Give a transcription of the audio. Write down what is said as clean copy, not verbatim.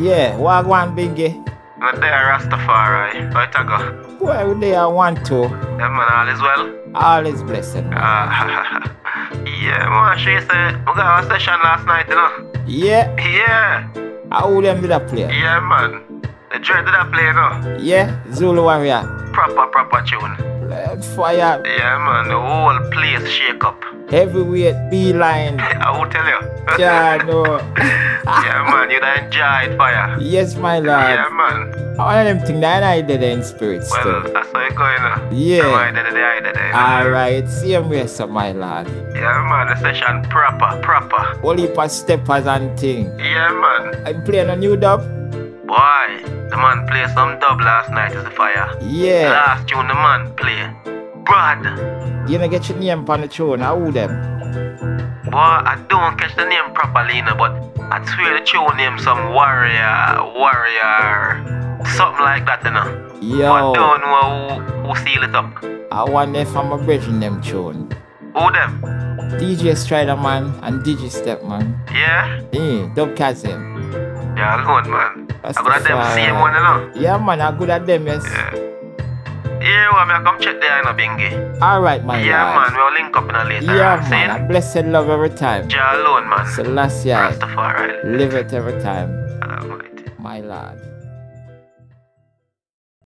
Yeah, Wagwan Bingy. Not there, Rastafari. How it a go? Boy, we there want to. Yeah, man, all is well? All is blessed, man. Yeah, man, she said, we got a session last night, you know? Yeah, Yeah, how them did I play? yeah, man. The dread did I play, you know? Yeah, Zulu Warrior. Proper tune. Blood fire. Yeah, man, the whole place shake up. Heavyweight beeline. I will tell you. Yeah, no. Yeah, man, you done enjoy it, fire. Yes, my lord. Yeah, man. All of them things that I did in spirit Well, still. that's how it going, Yeah. I did it. Alright, same way, so my lord. Yeah, man, the session proper. Whole heap of steppers and thing. Yeah, man. I'm playing a new dub. Boy, the man play some dub last night is the fire. Yeah. Last tune the man play. Brad. You know get your name on the tune, how them? Boy, I don't catch the name properly, you know, but I swear the tune name some warrior, something like that, you know. Yo. But I don't know who seal it up. I wonder if I'm a bridging them tune. Who them? DJ Strider man and DJ Step man. Yeah? Dub Kazim. Yeah, alone, man. That's I got the them fire. same one, you know. Yeah man, I'm good at them, yes. Yeah, well, I come check there, you know, Bingy. Alright my Yeah, lord. man, we'll link up in a later. Yeah See? man, a blessed love every time. Ja alone, man. Selassie, Rastafari. live it every time. Almighty. My lord.